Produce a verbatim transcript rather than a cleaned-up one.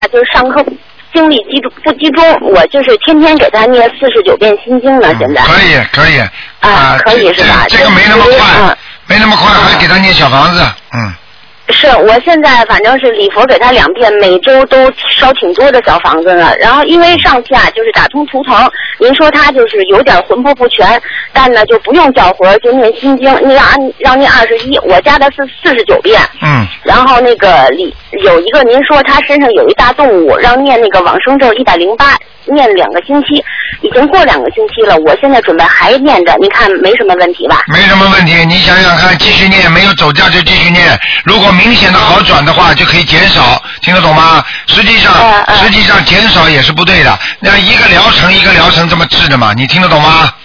就是上课精力集中不集中，我就是天天给他念四十九遍心经呢。现在可以可以啊，可以是吧？ 这个没那么快，没那么快，还给他念小房子，嗯。 是我现在反正是礼佛给他两遍，每周都烧挺多的小房子呢。然后因为上次啊就是打通图腾，您说他就是有点魂魄不全，但呢就不用叫魂，就念心经，你让让念二十一，我加的是四十九遍。 嗯。 然后那个里有一个您说他身上有一大动物，让念那个往生咒一百零八，念两个星期，已经过两个星期了，我现在准备还念着，您看没什么问题吧？ 没什么问题，你想想看，继续念，没有走掉就继续念。如果明显的好转的话，就可以减少，听得懂吗？实际上， 呃呃、 实际上减少也是不对的。那一个疗程一个疗程这么治的嘛，你听得懂吗？